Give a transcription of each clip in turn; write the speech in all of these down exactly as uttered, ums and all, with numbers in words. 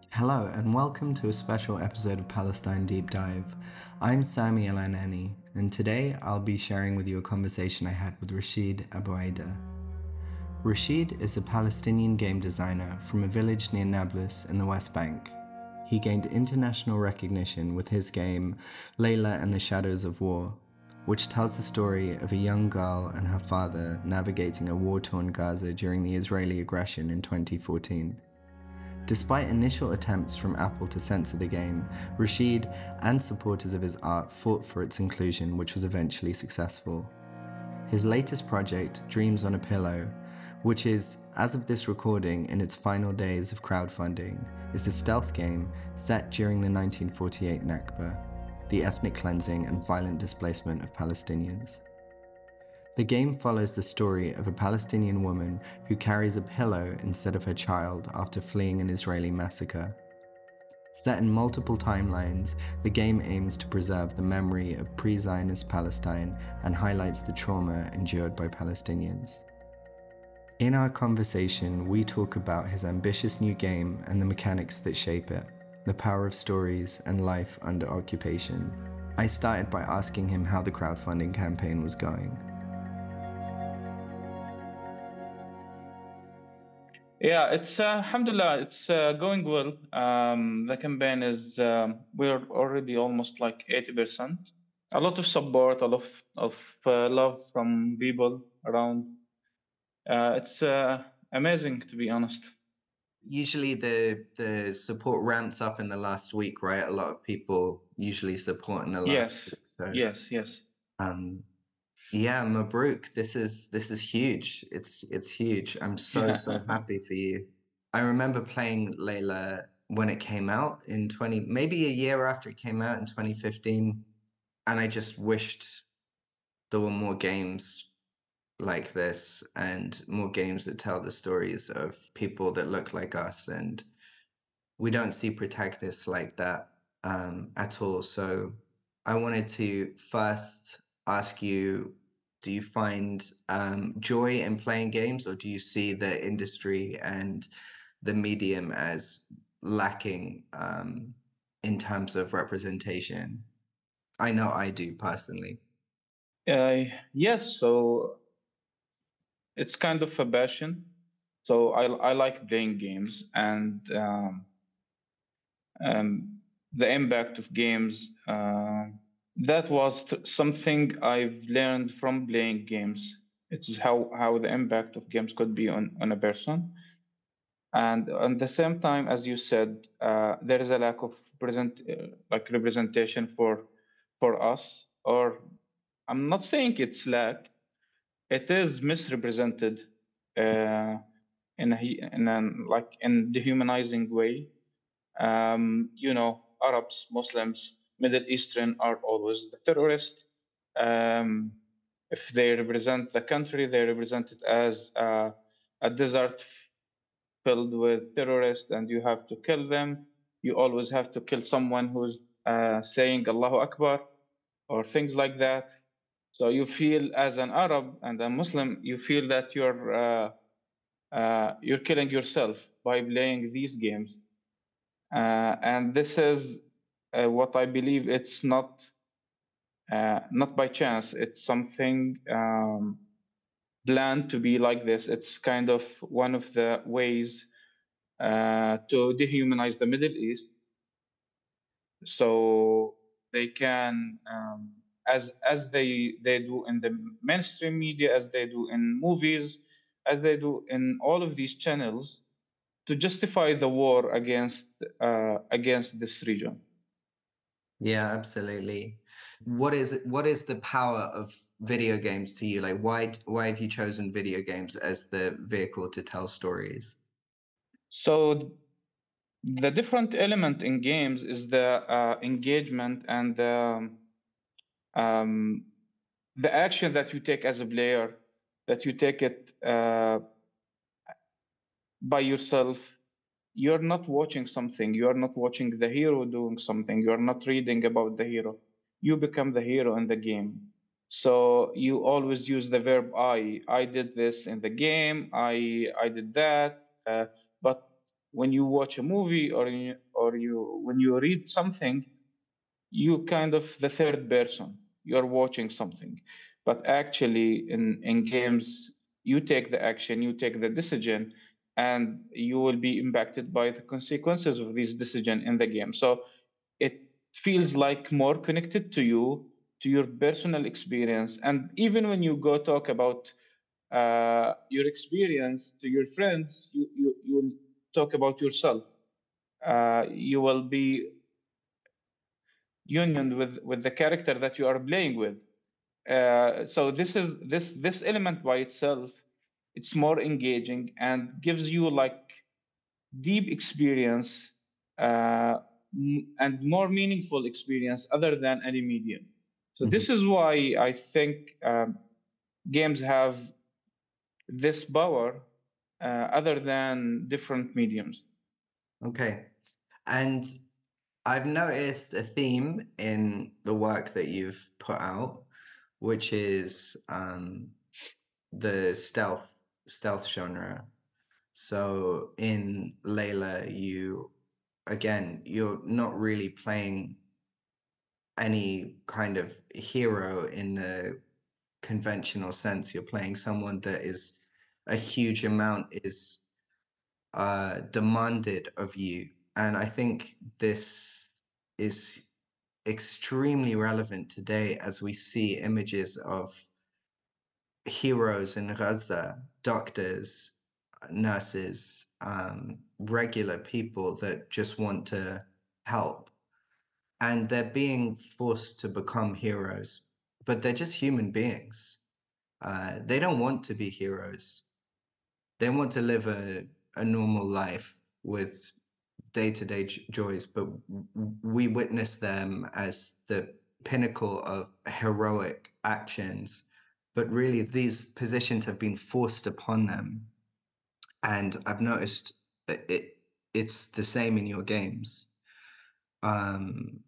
Hello and welcome to a special episode of Palestine Deep Dive. I'm Sami Al-Anani, and today I'll be sharing with you a conversation I had with Rashid Abu Aida. Rashid is a Palestinian game designer from a village near Nablus in the West Bank. He gained international recognition with his game Layla and the Shadows of War, which tells the story of a young girl and her father navigating a war-torn Gaza during the Israeli aggression in twenty fourteen. Despite initial attempts from Apple to censor the game, Rashid and supporters of his art fought for its inclusion, which was eventually successful. His latest project, Dreams on a Pillow, which is, as of this recording, in its final days of crowdfunding, is a stealth game set during the nineteen forty-eight Nakba, the ethnic cleansing and violent displacement of Palestinians. The game follows the story of a Palestinian woman who carries a pillow instead of her child after fleeing an Israeli massacre. Set in multiple timelines, the game aims to preserve the memory of pre-Zionist Palestine and highlights the trauma endured by Palestinians. In our conversation, we talk about his ambitious new game and the mechanics that shape it, the power of stories and life under occupation. I started by asking him how the crowdfunding campaign was going. Yeah, it's uh, alhamdulillah, it's uh, going well. Um, the campaign is um, we're already almost like eighty percent. A lot of support, a lot of, of uh, love from people around. Uh, it's uh, amazing, to be honest. Usually the the support ramps up in the last week, right? A lot of people usually support in the last Yes, week. So yes, yes. um yeah, Mabruk, this is this is huge. It's it's huge. I'm so Yeah. so happy for you. I remember playing Layla when it came out in twenty, maybe a year after it came out in twenty fifteen, and I just wished there were more games like this and more games that tell the stories of people that look like us, and we don't see protagonists like that um, at all. So I wanted to first ask you, do you find um, joy in playing games, or do you see the industry and the medium as lacking um, in terms of representation? I know I do personally. Uh, yes, so it's kind of a passion. So I I like playing games and um, um, the impact of games. Uh, that was t- something I've learned from playing games. It's how, how the impact of games could be on, on a person. And at the same time, as you said, uh, there is a lack of present uh, like representation for for us. Or I'm not saying it's lack; it is misrepresented uh, in a, in an like in dehumanizing way. Um, you know, Arabs, Muslims, Middle Eastern are always the terrorist. Um, if they represent the country, they represent it as uh, a desert filled with terrorists, and you have to kill them. You always have to kill someone who's uh, saying Allahu Akbar or things like that. So you feel, as an Arab and a Muslim, you feel that you're uh, uh, you're killing yourself by playing these games. Uh, and this is uh, what I believe. It's not uh, not by chance. It's something um, planned to be like this. It's kind of one of the ways uh, to dehumanize the Middle East, so they can, um, as as they they do in the mainstream media, as they do in movies, as they do in all of these channels, to justify the war against uh, against this region. Yeah, absolutely. What is what is the power of video games to you? Like, why why have you chosen video games as the vehicle to tell stories? So the different element in games is the uh, engagement and the, um, the action that you take as a player, that you take it uh, by yourself. You're not watching something, you are not watching the hero doing something, you are not reading about the hero. You become the hero in the game. So you always use the verb I. I did this in the game, I I did that. Uh, but when you watch a movie or you, or you when you read something, you kind of the third person. You're watching something, but actually in in games, you take the action, you take the decision, and you will be impacted by the consequences of this decision in the game. So it feels like more connected to you, to your personal experience. And even when you go talk about uh, your experience to your friends, you you you will talk about yourself. Uh, you will be union with with the character that you are playing with. Uh, so this is this this element by itself, it's more engaging and gives you like deep experience, uh, m- and more meaningful experience other than any medium. So Mhm. this is why I think um, games have this power uh, other than different mediums. Okay. And I've noticed a theme in the work that you've put out, which is um, the stealth stealth genre. So in Layla, you again, you're not really playing any kind of hero in the conventional sense. You're playing someone that is a huge amount is uh, demanded of you. And I think this is extremely relevant today as we see images of heroes in Gaza, doctors, nurses, um, regular people that just want to help. And they're being forced to become heroes, but they're just human beings. Uh, they don't want to be heroes. They want to live a, a normal life with day-to-day joys, but we witness them as the pinnacle of heroic actions. But really, these positions have been forced upon them. And I've noticed that it it's the same in your games. Um,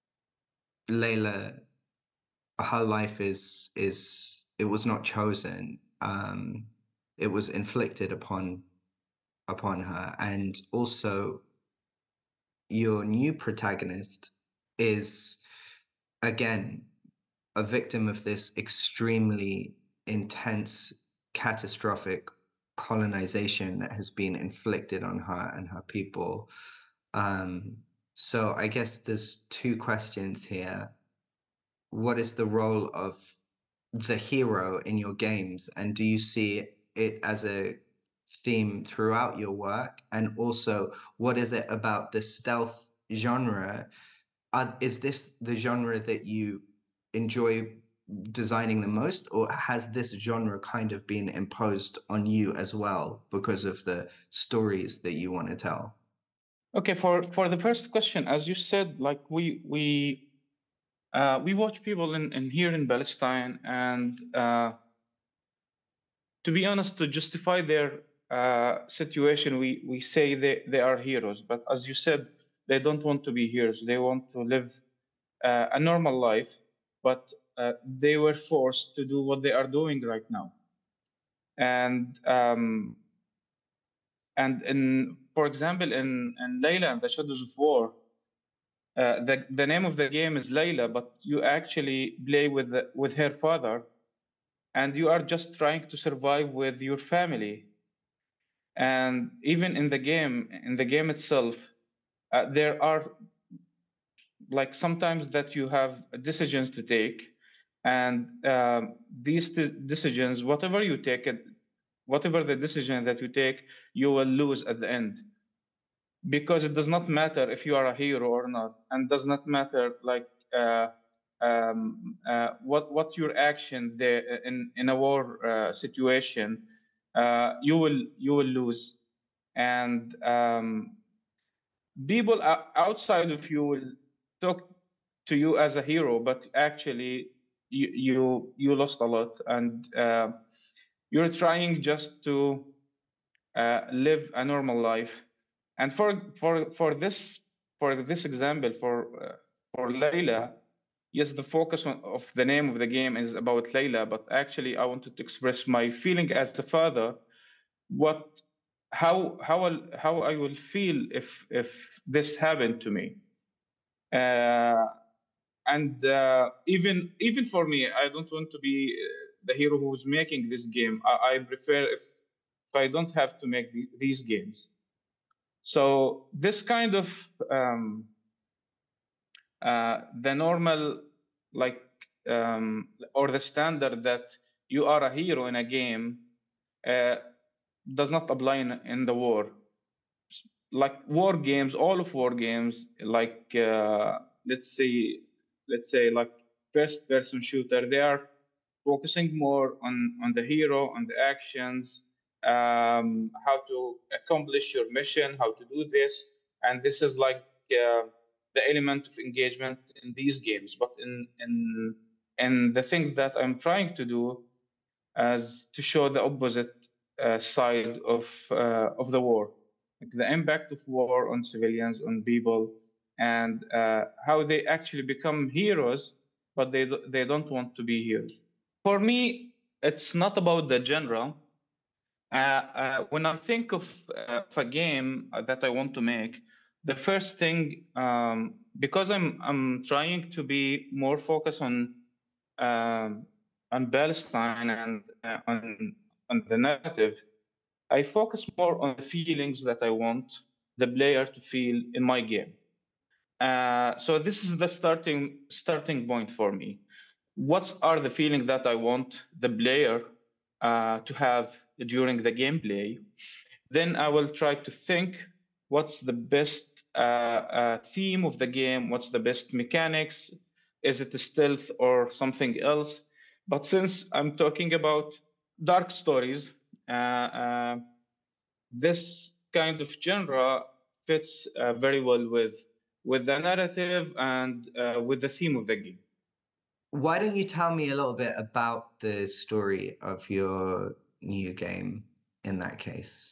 Layla, her life is is it was not chosen. Um, it was inflicted upon upon her, and also your new protagonist is again a victim of this extremely intense, catastrophic colonization that has been inflicted on her and her people. Um, so I guess there's two questions here. What is the role of the hero in your games, and do you see it as a theme throughout your work? And also, what is it about the stealth genre? Uh, is this the genre that you enjoy designing the most, or has this genre kind of been imposed on you as well because of the stories that you want to tell? Okay, for for the first question, as you said, like we we uh, we watch people in, in here in Palestine, and uh, to be honest, to justify their uh, situation, we we say they they are heroes. But as you said, they don't want to be heroes. They want to live uh, a normal life, but uh, they were forced to do what they are doing right now. And um, and in, for example, in in Layla and the Shadows of War, uh, the the name of the game is Layla, but you actually play with the, with her father, and you are just trying to survive with your family. And even in the game, in the game itself, uh, there are like sometimes that you have decisions to take, and um, these de- decisions, whatever you take it, whatever the decision that you take, you will lose at the end, because it does not matter if you are a hero or not, and does not matter like uh, um, uh, what what your action there in in a war uh, situation, uh, you will you will lose. And um, people o- outside of you will talk to you as a hero, but actually you you, you lost a lot, and uh, you're trying just to uh, live a normal life. And for for for this for this example, for uh, for Layla, yes, the focus on, of the name of the game is about Layla, but actually I wanted to express my feeling as a father. What how how I'll, how I will feel if if this happened to me. Uh, and uh, even even for me, I don't want to be uh, the hero who's making this game. I, I prefer if if I don't have to make the, these games. So this kind of um, uh, the normal, like, um, or the standard that you are a hero in a game uh, does not apply in, in the war. Like war games, all of war games, like uh, let's say let's say like first person shooter, they are focusing more on on the hero, on the actions, um, how to accomplish your mission, how to do this. And this is like uh, the element of engagement in these games. But in in in the thing that I'm trying to do as to show the opposite uh, side of uh, of the war, like the impact of war on civilians, on people, and uh, how they actually become heroes, but they do- they don't want to be heroes. For me, it's not about the genre. Uh, uh, when I think of, uh, of a game that I want to make, the first thing, um, because I'm I'm trying to be more focused on um, on Palestine and uh, on on the narrative, I focus more on the feelings that I want the player to feel in my game. Uh, so this is the starting starting point for me. What are the feelings that I want the player uh, to have during the gameplay? Then I will try to think what's the best uh, uh, theme of the game, what's the best mechanics, is it stealth or something else? But since I'm talking about dark stories, uh, uh, this kind of genre fits uh, very well with with the narrative and uh, with the theme of the game. Why don't you tell me a little bit about the story of your new game in that case?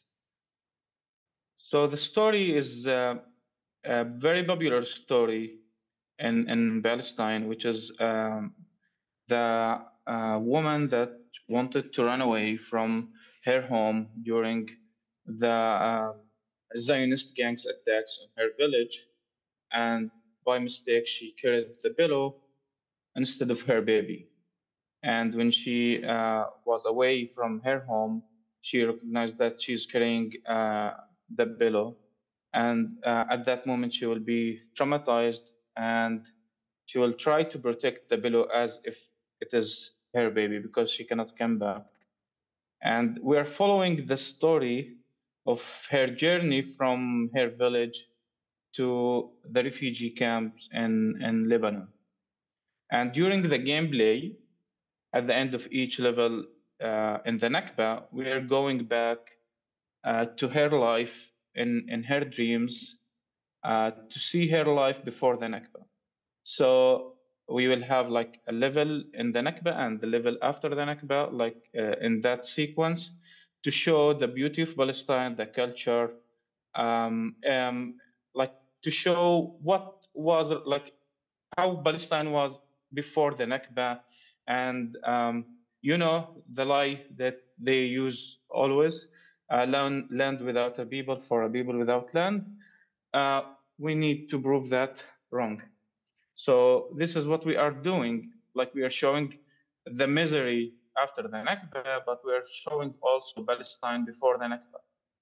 So the story is uh, a very popular story in, in Palestine, which is um, the uh, woman that wanted to run away from her home during the uh, Zionist gangs attacks on her village, and by mistake she carried the pillow instead of her baby. And when she uh, was away from her home, she recognized that she's carrying uh, the pillow. And uh, at that moment, she will be traumatized and she will try to protect the pillow as if it is her baby because she cannot come back. And we are following the story of her journey from her village to the refugee camps in, in Lebanon. And during the gameplay, at the end of each level uh, in the Nakba, we are going back uh, to her life in, in her dreams uh, to see her life before the Nakba. So we will have like a level in the Nakba and the level after the Nakba, like uh, in that sequence, to show the beauty of Palestine, the culture, um, um, like to show what was like how Palestine was before the Nakba, and um, you know the lie that they use always: uh, land, land without a people for a people without land. Uh, we need to prove that wrong. So this is what we are doing. Like we are showing the misery after the Nakba, but we are showing also Palestine before the Nakba.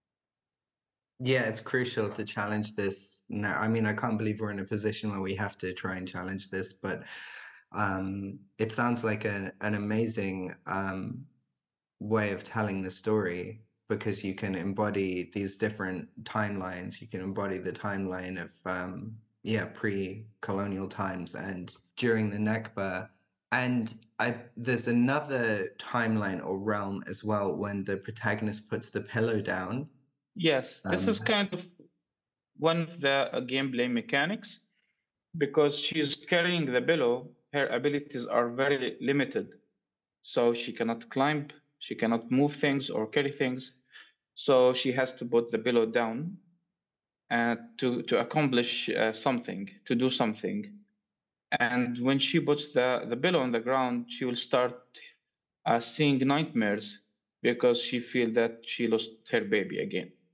Yeah, it's crucial to challenge this now. I mean, I can't believe we're in a position where we have to try and challenge this, but um, it sounds like a, an amazing um, way of telling the story because you can embody these different timelines. You can embody the timeline of um, yeah, pre-colonial times and during the Nakba. And I there's another timeline or realm as well when the protagonist puts the pillow down. Yes, this Um, is kind of one of the uh, gameplay mechanics. Because she's carrying the pillow, her abilities are very limited. So she cannot climb, she cannot move things or carry things. So she has to put the pillow down uh, to, to accomplish uh, something, to do something. And when she puts the, the pillow on the ground, she will start uh, seeing nightmares because she feels that she lost her baby again.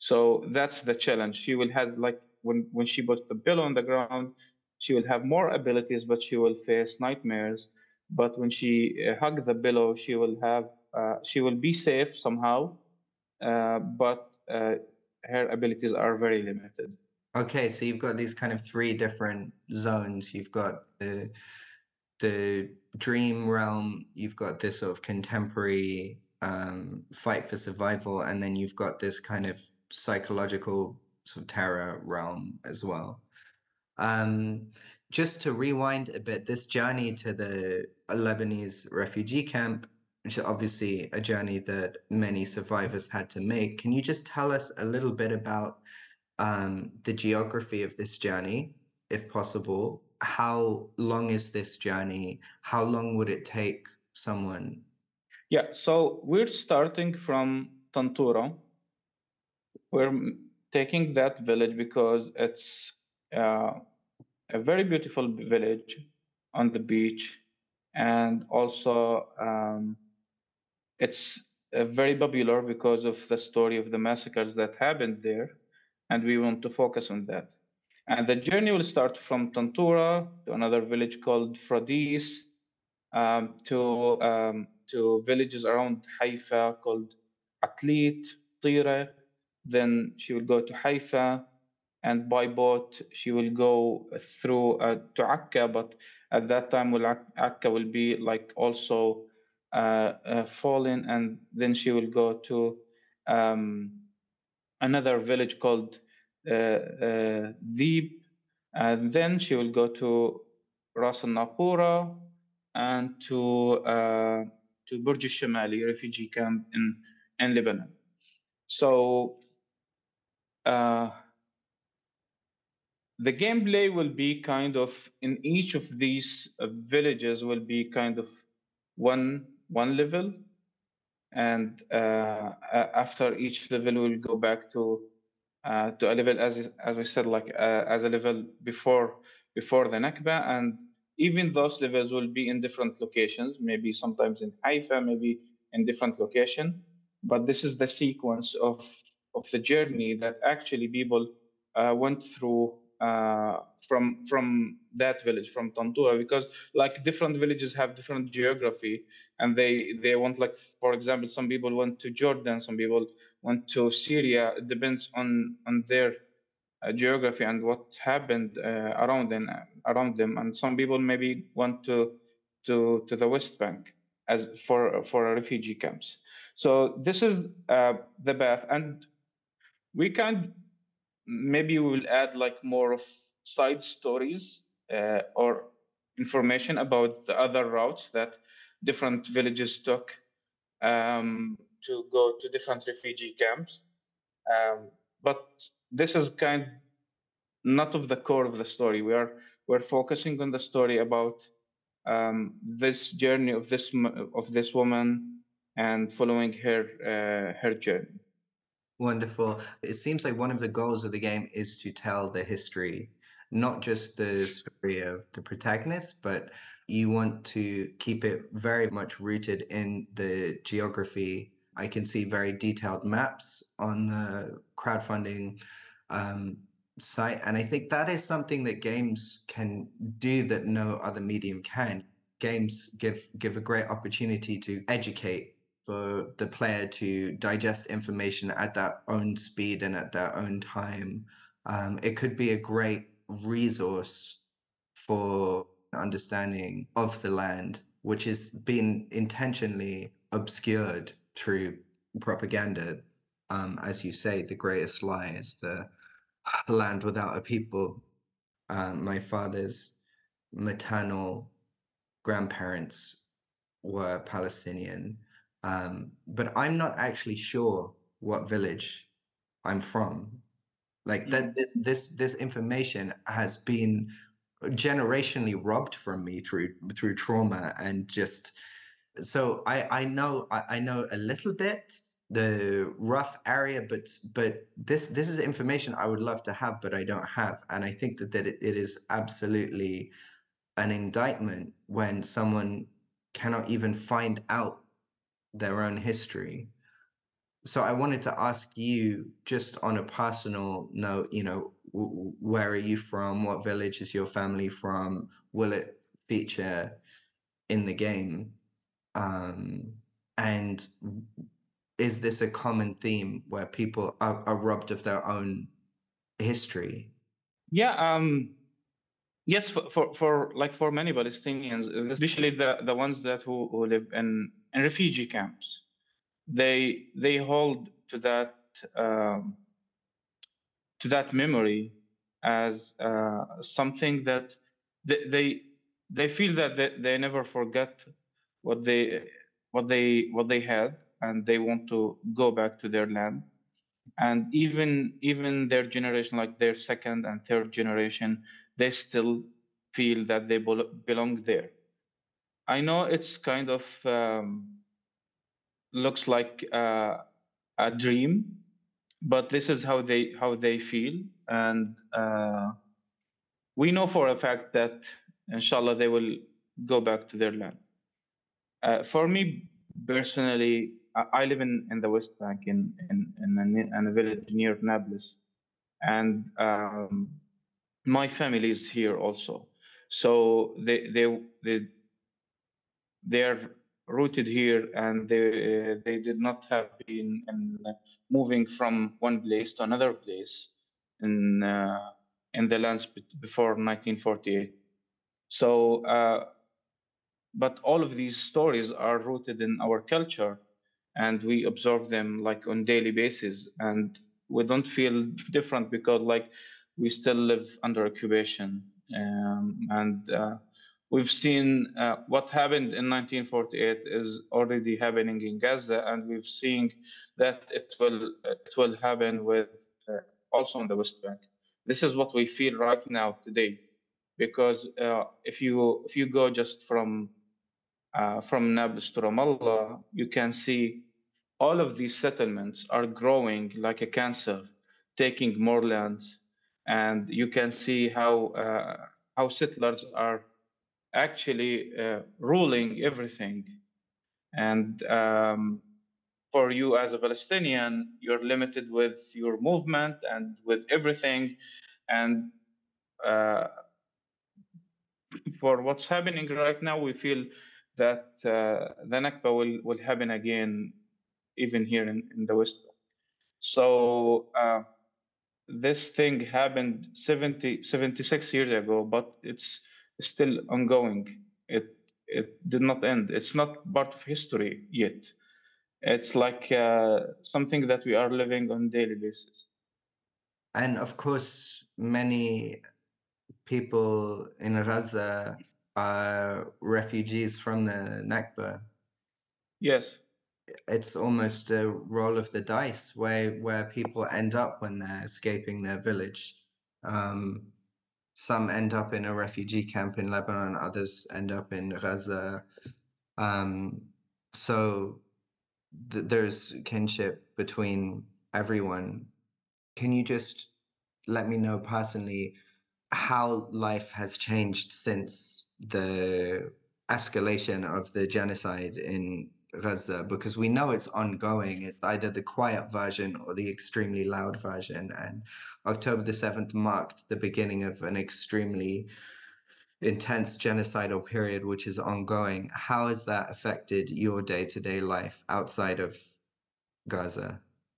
So that's the challenge. She will have like when when she puts the pillow on the ground, she will have more abilities, but she will face nightmares. But when she uh, hug the pillow, she will have uh, she will be safe somehow, uh, but uh, her abilities are very limited. Okay, so you've got these kind of three different zones. You've got the the dream realm, you've got this sort of contemporary um, fight for survival, and then you've got this kind of psychological sort of terror realm as well. Um, just to rewind a bit, this journey to the Lebanese refugee camp, which is obviously a journey that many survivors had to make. Can you just tell us a little bit about um, the geography of this journey, if possible? How long is this journey? How long would it take someone? Yeah, so we're starting from Tantura. We're m- taking that village because it's uh, a very beautiful village on the beach, and also um, it's uh, very popular because of the story of the massacres that happened there, and we want to focus on that. And the journey will start from Tantura to another village called Fradis, um, to um, to villages around Haifa called Atlit, Tira. Then she will go to Haifa, and by boat she will go through uh, to Akka. But at that time, will Ak- Akka will be like also uh, uh, fallen, and then she will go to um, another village called uh, uh, Deep, and then she will go to Ras Al Naqura and to uh, to Burj Al Shamali refugee camp in in Lebanon. So uh, the gameplay will be kind of in each of these uh, villages will be kind of one one level, and uh, a- after each level we'll go back to uh, to a level as as we said, like uh, as a level before before the Nakba. And even those levels will be in different locations, maybe sometimes in Haifa, maybe in different location. But this is the sequence of of the journey that actually people uh, went through uh, from from that village, from Tantura, because like different villages have different geography, and they they want, like, for example, some people went to Jordan, some people went to Syria. It depends on on their uh, geography and what happened uh, around them around them. And some people maybe went to to to the West Bank as for for refugee camps. So this is uh, the path, and we can maybe we will add like more of side stories uh, or information about the other routes that different villages took um, to go to different refugee camps. Um, but this is kind not of the core of the story. We are we're focusing on the story about um, this journey of this m- of this woman and following her uh, her journey. Wonderful. It seems like one of the goals of the game is to tell the history, not just the story of the protagonist, but you want to keep it very much rooted in the geography. I can see very detailed maps on the crowdfunding um, site, and I think that is something that games can do that no other medium can. Games give give a great opportunity to educate, for the player to digest information at their own speed and at their own time. Um, it could be a great resource for understanding of the land, which has been intentionally obscured through propaganda. Um, as you say, the greatest lie is the land without a people. Um, my father's maternal grandparents were Palestinian, um, but I'm not actually sure what village I'm from. Like that, Mm. this this this information has been generationally robbed from me through through trauma, and just so I I know I, I know a little bit the rough area, but but this this is information I would love to have, but I don't have, and I think that that it, it is absolutely an indictment when someone cannot even find out their own history. so I wanted to ask you, just on a personal note, you know, w- where are you from? What village is your family from? Will it feature in the game? Um, and is this a common theme where people are, are robbed of their own history? Yeah. Um. Yes. For, for for like for many Palestinians, especially the the ones that who, who live in in refugee camps, they they hold to that um, to that memory as uh, something that they, they they feel that they, they never forget what they what they what they had, and they want to go back to their land. And even even their generation, like their second and third generation, they still feel that they belo- belong there. I know it's kind of um, looks like uh, a dream, but this is how they how they feel. And uh, we know for a fact that inshallah they will go back to their land. Uh, for me personally, I, I live in, in the West Bank in in, in, a, ne- in a village near Nablus, and um, my family is here also. So they they they they are rooted here, and they uh, they did not have been in, uh, moving from one place to another place in uh, in the lands be- before nineteen forty-eight. So, uh, but all of these stories are rooted in our culture, and we observe them like on daily basis, and we don't feel different because like we still live under occupation, um, and uh, we've seen uh, what happened in nineteen forty-eight is already happening in Gaza, and we've seen that it will it will happen with uh, also on the West Bank. This is what we feel right now today, because uh, if you if you go just from uh, from Nablus to Ramallah, you can see all of these settlements are growing like a cancer, taking more land, and you can see how uh, how settlers are actually uh, ruling everything. And um, for you as a Palestinian, you're limited with your movement and with everything. And uh, for what's happening right now, we feel that uh, the Nakba will, will happen again, even here in, in the West. So uh, this thing happened seventy, seventy-six years ago, but it's still ongoing. It it did not end. It's not part of history yet. It's like uh, something that we are living on daily basis. And of course, many people in Gaza are refugees from the Nakba. Yes. It's almost a roll of the dice where where people end up when they're escaping their village. Um, some end up in a refugee camp in Lebanon, others end up in Gaza. Um, so th- there's kinship between everyone. Can you just let me know personally how life has changed since the escalation of the genocide in Gaza? Because we know it's ongoing. It's either the quiet version or the extremely loud version. And October the seventh marked the beginning of an extremely intense genocidal period, which is ongoing. How has that affected your day to day life outside of Gaza?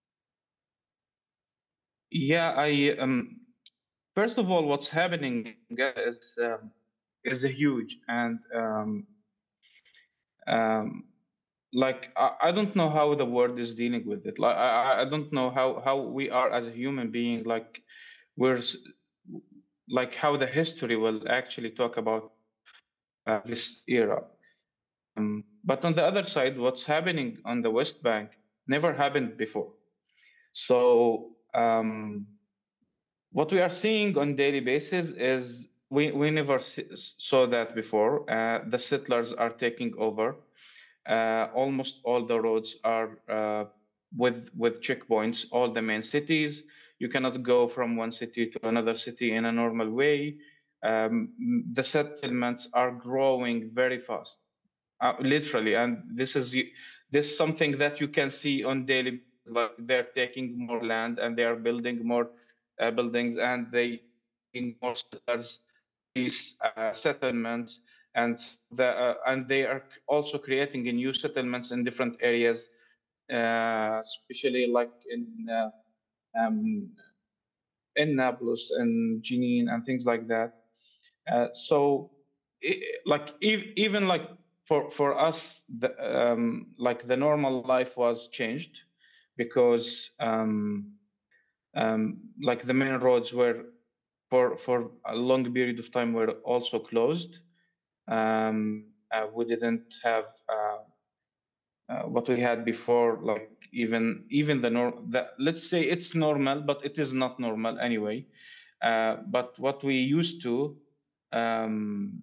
Yeah, I um first of all, what's happening is um, is huge, and um, um, like I, I don't know how the world is dealing with it. Like I, I I don't know how how we are as a human being. Like we're s- like how the history will actually talk about uh, this era. Um, but on the other side, what's happening on the West Bank never happened before. So um, what we are seeing on daily basis is we, we never see, saw that before. Uh, the settlers are taking over. Uh, almost all the roads are uh, with with checkpoints. All the main cities, you cannot go from one city to another city in a normal way. Um, the settlements are growing very fast, uh, literally, and this is this is something that you can see on daily. like they're taking more land and they are building more uh, buildings, and they bringing more settlers to these uh, settlements, and the uh, and they are also creating new settlements in different areas, uh, especially like in uh, um, in Nablus and Jenin and things like that. Uh, so, I like e- even like for for us, the, um, like the normal life was changed because um, um, like the main roads were for for a long period of time were also closed. Um, uh, we didn't have uh, uh, what we had before, like even even the nor the, let's say it's normal, but it is not normal anyway. Uh, but what we used to um,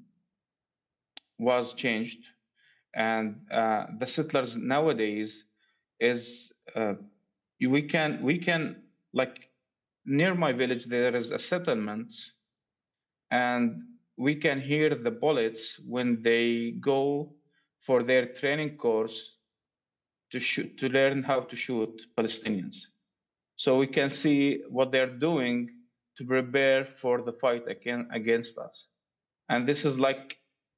was changed, and uh, the settlers nowadays is uh, we can we can like near my village there is a settlement, and we can hear the bullets when they go for their training course to shoot to learn how to shoot Palestinians. So we can see what they're doing to prepare for the fight again against us. And this is like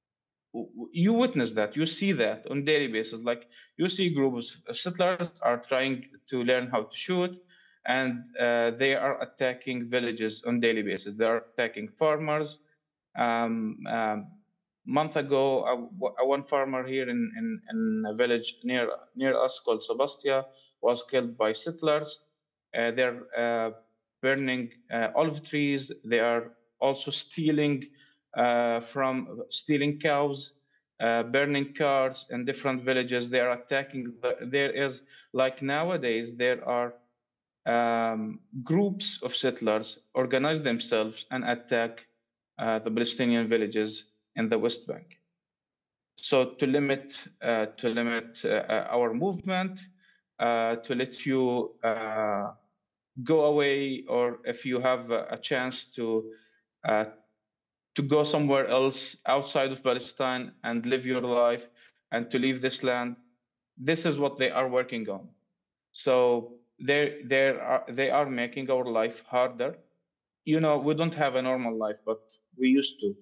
you witness that, you see that on daily basis. Like you see groups of settlers are trying to learn how to shoot, and uh, they are attacking villages on daily basis. They are attacking farmers. Um, um, month ago, uh, uh, one farmer here in, in, in a village near near us called Sebastia was killed by settlers. Uh, they're uh, burning uh, olive trees. They are also stealing uh, from stealing cows, uh, burning cars in different villages. They are attacking. The, there is like nowadays there are um, groups of settlers organize themselves and attack uh, the Palestinian villages in the West Bank. So to limit uh, to limit uh, uh, our movement, uh, to let you uh, go away, or if you have a, a chance to uh, to go somewhere else outside of Palestine and live your life and to leave this land, this is what they are working on. So they they are they are making our life harder. You know, we don't have a normal life, but we used to.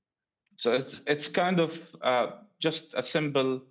So it's it's kind of uh, just a simple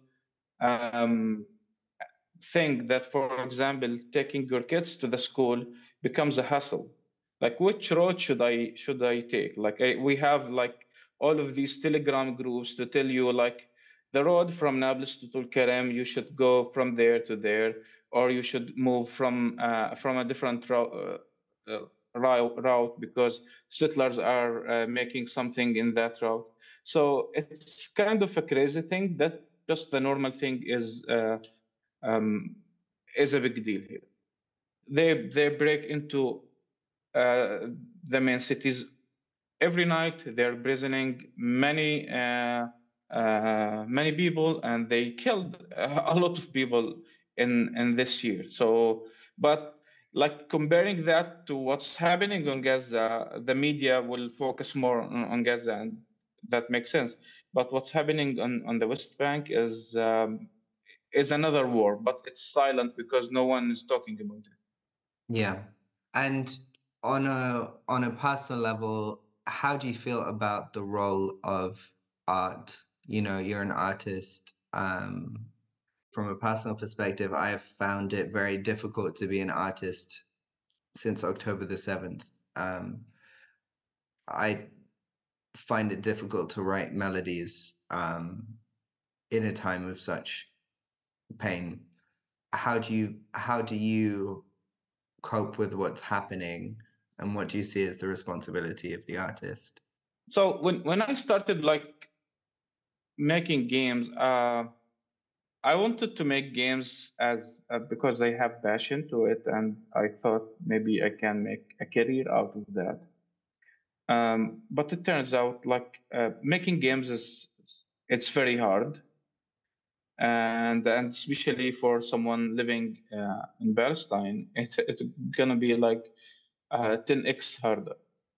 um, thing that, for example, taking your kids to the school becomes a hassle. Like, which road should I should I take? Like, I, we have like all of these Telegram groups to tell you like the road from Nablus to Tulkarem, you should go from there to there, or you should move from uh, from a different route. Uh, uh, route route because settlers are uh, making something in that route. So it's kind of a crazy thing that just the normal thing is uh, um, is a big deal here. They they break into uh, the main cities every night. They're imprisoning many uh, uh, many people, and they killed a lot of people in in this year. So, but like comparing that to what's happening on Gaza, the media will focus more on, on Gaza, and that makes sense. But what's happening on, on the West Bank is um, is another war, but it's silent because no one is talking about it. Yeah. And on a on a personal level, how do you feel about the role of art? You know, you're an artist. Um, from a personal perspective, I have found it very difficult to be an artist since October the seventh. Um, I find it difficult to write melodies um, in a time of such pain. How do you how do you cope with what's happening, and what do you see as the responsibility of the artist? So when when I started like making games, uh, I wanted to make games as uh, because I have passion to it, and I thought maybe I can make a career out of that. Um, but it turns out like uh, making games is it's very hard, and and especially for someone living uh, in Palestine, it's it's gonna be like uh, ten x harder.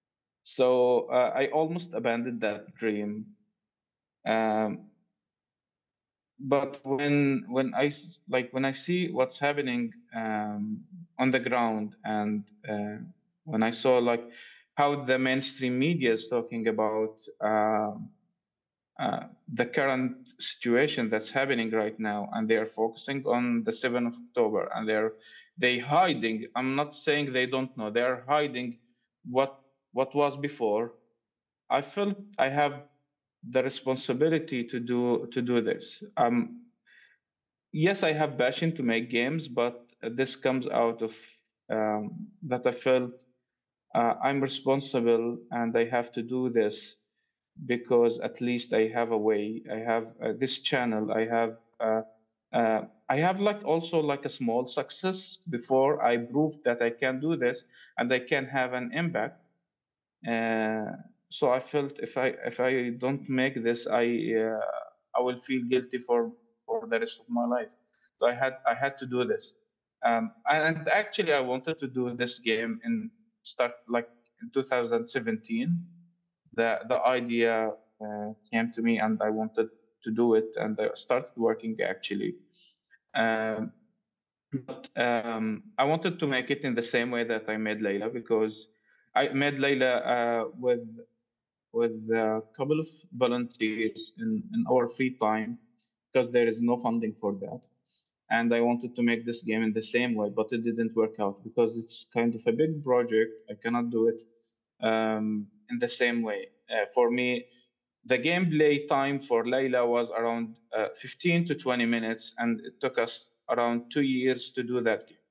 So uh, I almost abandoned that dream. Um, but when when I s- like when I see what's happening um, on the ground, and uh, when I saw like how the mainstream media is talking about uh, uh, the current situation that's happening right now, and they are focusing on the seventh of October, and they're they hiding. I'm not saying they don't know. They are hiding what what was before. I felt I have the responsibility to do to do this. Um, yes, I have passion to make games, but uh, this comes out of um, that I felt uh, I'm responsible and I have to do this because at least I have a way. I have uh, this channel. I have uh, uh, I have like also like a small success before I proved that I can do this and I can have an impact. Uh, so I felt if I if I don't make this, I uh, I will feel guilty for for the rest of my life. So I had I had to do this, um, and actually I wanted to do this game in start like in two thousand seventeen. The the idea uh, came to me, and I wanted to do it, and I started working actually. Um, but um, I wanted to make it in the same way that I made Layla because I made Layla uh, with with a couple of volunteers in, in our free time because there is no funding for that. And I wanted to make this game in the same way, but it didn't work out because it's kind of a big project. I cannot do it um, in the same way. Uh, for me, the gameplay time for Layla was around uh, fifteen to twenty minutes, and it took us around two years to do that game.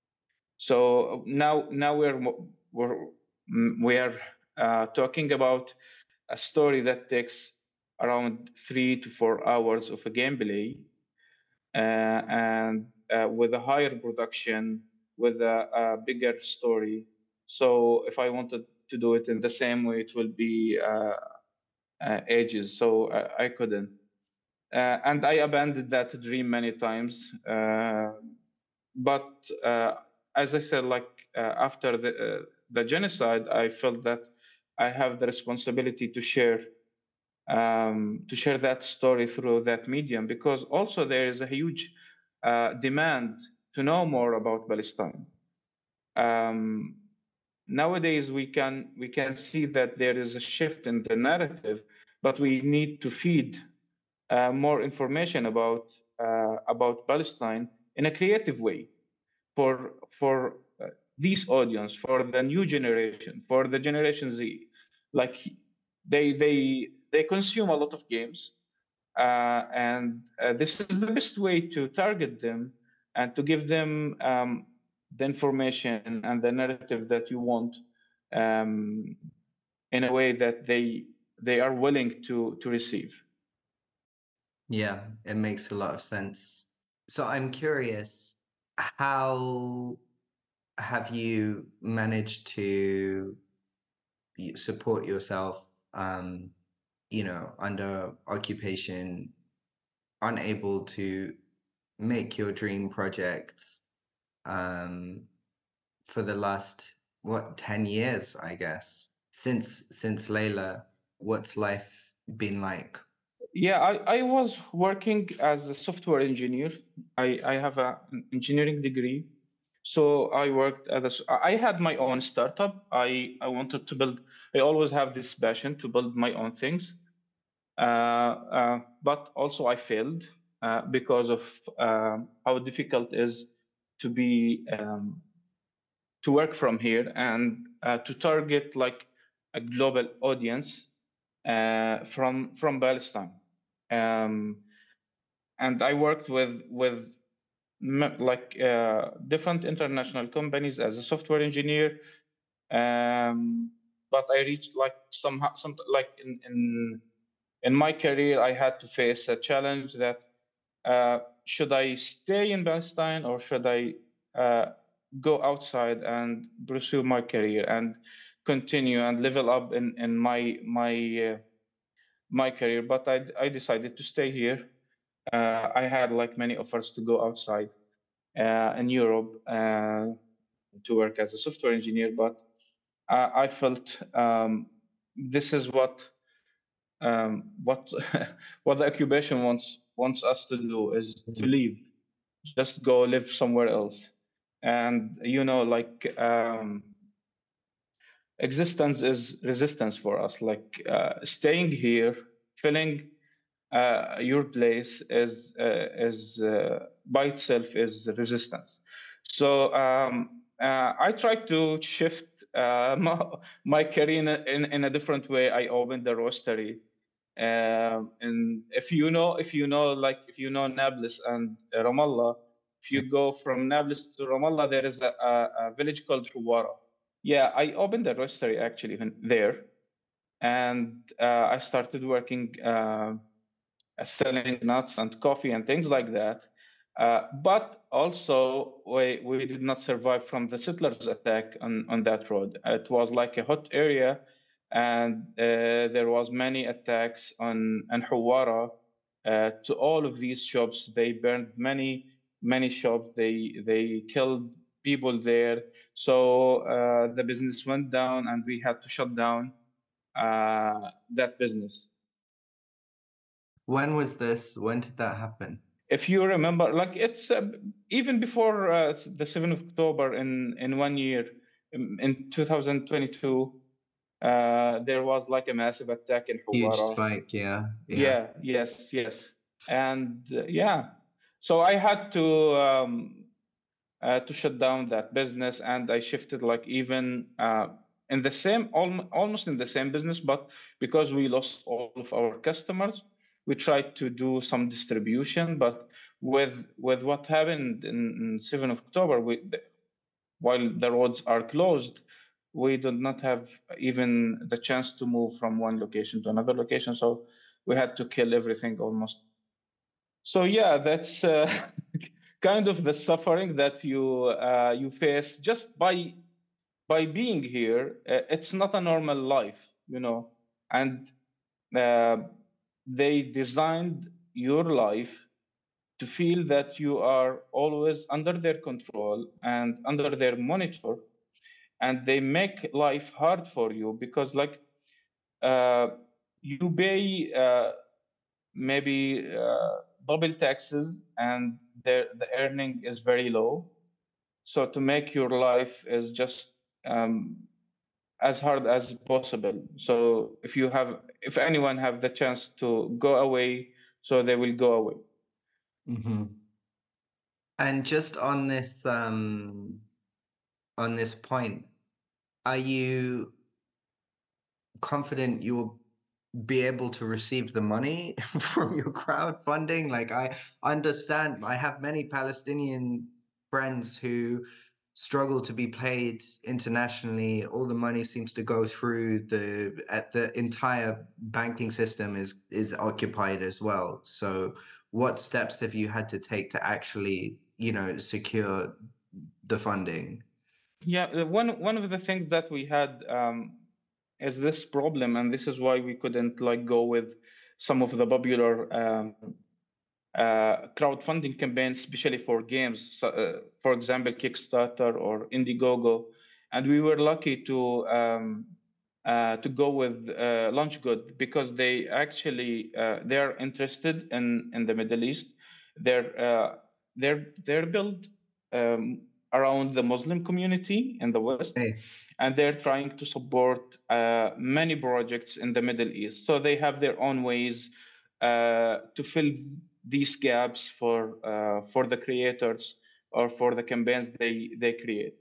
So now, now we're mo- we're mm, we are uh, talking about a story that takes around three to four hours of a gameplay, uh, and uh, with a higher production, with a, a bigger story. So if I wanted to do it in the same way, it will be uh, uh, ages. So I, I couldn't, uh, and I abandoned that dream many times. Uh, but uh, as I said, like uh, after the uh, the genocide, I felt that I have the responsibility to share um, to share that story through that medium because also there is a huge uh, demand to know more about Palestine. Um, Nowadays, we can we can see that there is a shift in the narrative, but we need to feed uh, more information about uh, about Palestine in a creative way for for uh, this audience, for the new generation, for the Generation Z. Like they they they consume a lot of games, uh, and uh, this is the best way to target them and to give them um, the information and the narrative that you want um, in a way that they they are willing to to receive. Yeah, it makes a lot of sense. So I'm curious, how have you managed to y- support yourself, um, you know, under occupation, unable to make your dream projects, um, for the last, what, ten years, I guess. Since since Layla, what's life been like? Yeah, I, I was working as a software engineer. I, I have a, an engineering degree. So I worked as a, s- I had my own startup. I, I wanted to build, I always have this passion to build my own things. Uh, uh, but also I failed uh, because of um how difficult it is to be um, to work from here and uh, to target like a global audience uh, from from Palestine. Um, and I worked with with m- like uh, different international companies as a software engineer. Um, but I reached like somehow some like in in in my career I had to face a challenge that uh, should I stay in Palestine or should I uh, go outside and pursue my career and continue and level up in in my my uh, my career? But I I decided to stay here. Uh, I had like many offers to go outside uh, in Europe uh, to work as a software engineer, but uh, I felt um, this is what um, what what the occupation wants wants us to do is to Mhm. leave, just go live somewhere else. And you know, like um, existence is resistance for us. Like uh, staying here, filling uh, your place is uh, is uh, by itself is resistance. So um, uh, I tried to shift uh, my, my career in a, in, in a different way. I opened the roastery, um, and if you know if you know like if you know Nablus and Ramallah, if you go from Nablus to Ramallah, there is a, a, a village called Huwara. Yeah, I opened a roastery actually in- there, and uh, I started working. Uh, uh, selling nuts and coffee and things like that. Uh, but also, we, we did not survive from the settlers' attack on, on that road. It was like a hot area, and uh, there was many attacks on, on Hawara uh, to all of these shops. They burned many many shops. They they killed people there. So uh, the business went down, and we had to shut down uh, that business. When was this? When did that happen? If you remember, like it's uh, even before uh, the seventh of October in in one year, in, in two thousand twenty-two, uh, there was like a massive attack in Huge Hawara. spike, yeah, yeah. Yeah, yes, yes, and uh, yeah, so I had to um, uh, to shut down that business, and I shifted like even uh, in the same al- almost in the same business, but because we lost all of our customers, we tried to do some distribution. But with with what happened in, in seventh of October, we, while the roads are closed, we did not have even the chance to move from one location to another location. So we had to kill everything almost. So yeah, that's uh, kind of the suffering that you uh, you face just by by being here. Uh, it's not a normal life, you know, and uh, they designed your life to feel that you are always under their control and under their monitor, and they make life hard for you because like uh, you pay uh, maybe uh, double taxes, and the the earning is very low. So to make your life is just um, as hard as possible. So if you have, if anyone have the chance to go away, so they will go away. Hmm. And just on this um on this point, are you confident you'll be able to receive the money from your crowdfunding? Like, I understand, I have many Palestinian friends who struggle to be paid internationally. All the money seems to go through the at the entire banking system is is occupied as well. So what steps have you had to take to actually, you know, secure the funding? Yeah, uh, one one of the things that we had um, is this problem, and this is why we couldn't like go with some of the popular um, uh, crowdfunding campaigns, especially for games. So, uh, for example, Kickstarter or Indiegogo, and we were lucky to um, uh, to go with uh, LaunchGood because they actually uh, they're interested in in the Middle East. They're uh, they're they're built um, around the Muslim community in the West, Hey. and they're trying to support uh, many projects in the Middle East. So they have their own ways uh, to fill these gaps for uh, for the creators or for the campaigns they they create.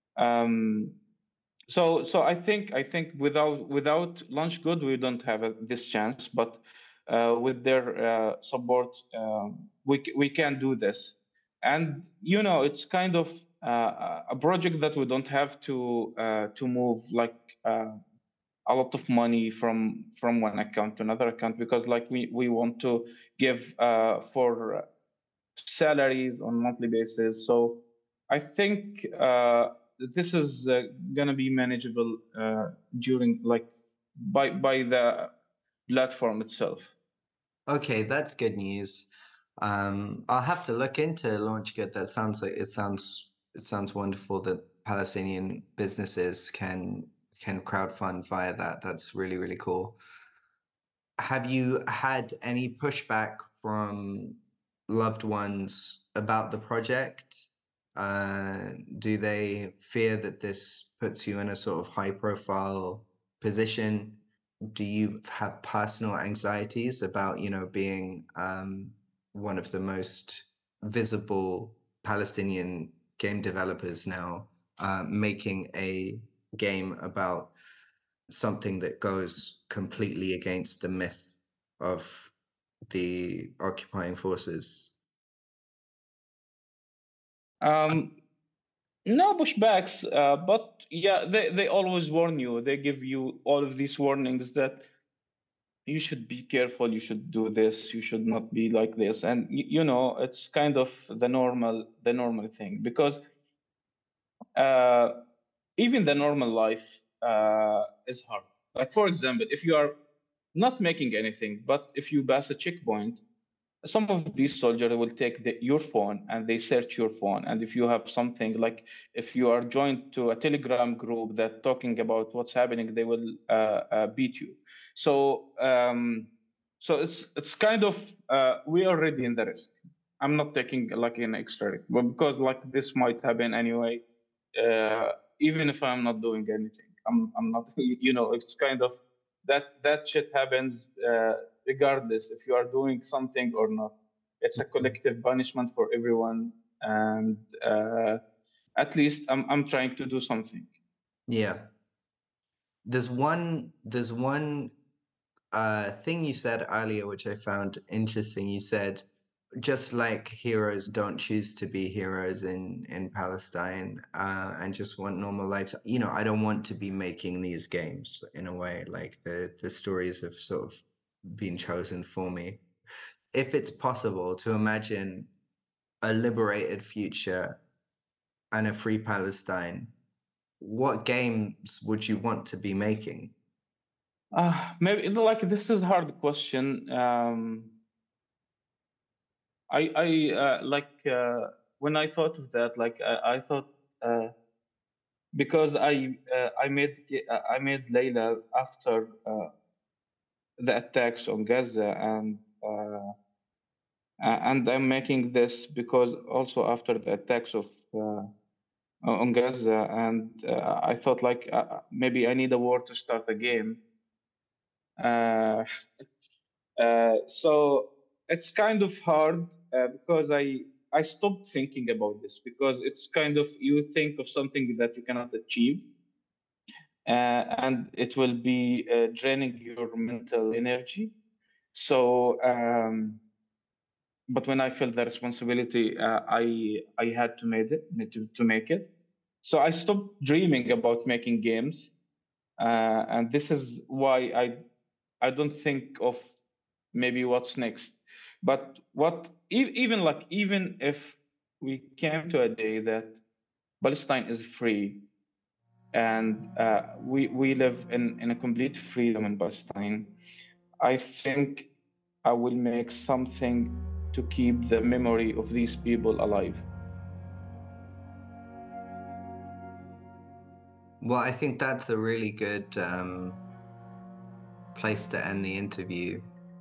Um, so so I think I think without without Launch Good we don't have a, this chance, but uh, with their uh, support um, we c- we can do this, and you know it's kind of uh, a project that we don't have to uh, to move like. Uh, a lot of money from from one account to another account because like we we want to give uh, for salaries on monthly basis. So I think uh, this is uh, gonna be manageable uh, during like by by the platform itself. Okay, that's good news. Um, I'll have to look into LaunchGood. That sounds like it sounds it sounds wonderful that Palestinian businesses can can crowdfund via that. That's really, really cool. have you had any pushback from loved ones about the project? Uh, do they fear that this puts you in a sort of high-profile position? Do you have personal anxieties about, you know, being um, one of the most visible Palestinian game developers now, uh, making a game about something that goes completely against the myth of the occupying forces? Um, no pushbacks, uh, but yeah, they, they always warn you. They give you all of these warnings that you should be careful, you should do this, you should not be like this, and y- you know, it's kind of the normal the normal thing, because uh, even the normal life uh, is hard. Like, for example, if you are not making anything, but if you pass a checkpoint, some of these soldiers will take the, your phone and they search your phone. And if you have something, like if you are joined to a Telegram group that talking about what's happening, they will uh, uh, beat you. So um, so it's it's kind of uh, we are already in the risk. I'm not taking like an extra risk, but because like this might happen anyway, uh, even if I'm not doing anything, I'm I'm not. You know, it's kind of that that shit happens uh, regardless if you are doing something or not. It's a collective punishment for everyone, and uh, at least I'm I'm trying to do something. Yeah. There's one there's one uh, thing you said earlier which I found interesting. You said just like heroes don't choose to be heroes in in Palestine uh, and just want normal lives. You know, I don't want to be making these games in a way. Like the the stories have sort of been chosen for me. If it's possible to imagine a liberated future and a free Palestine, what games would you want to be making? Uh, maybe like this is a hard question. Um, I I uh, like uh, when I thought of that, like I, I thought uh, because I uh, I made uh, I made Layla after uh, the attacks on Gaza, and uh, and I'm making this because also after the attacks of uh, on Gaza, and uh, I thought like uh, maybe I need a war to start a game. Uh, uh, so it's kind of hard uh, because I I stopped thinking about this, because it's kind of you think of something that you cannot achieve, uh, and it will be uh, draining your mental energy. So, um, but when I felt the responsibility, uh, I I had to make it to, to make it. So I stopped dreaming about making games, uh, and this is why I I don't think of maybe what's next. But what e- even like even if we came to a day that Palestine is free, and uh, we we live in, in a complete freedom in Palestine, I think I will make something to keep the memory of these people alive. Well, I think that's a really good um, place to end the interview.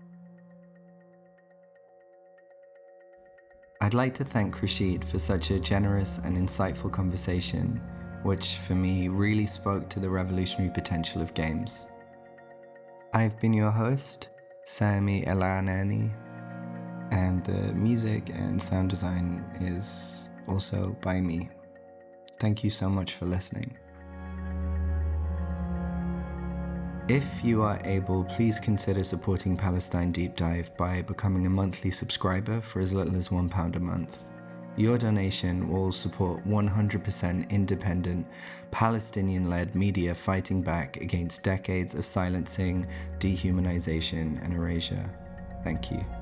I'd like to thank Rashid for such a generous and insightful conversation, which for me really spoke to the revolutionary potential of games. I've been your host, Sami El-Anani, and the music and sound design is also by me. Thank you so much for listening. If you are able, please consider supporting Palestine Deep Dive by becoming a monthly subscriber for as little as one pound a month. Your donation will support one hundred percent independent, Palestinian-led media fighting back against decades of silencing, dehumanization, and erasure. Thank you.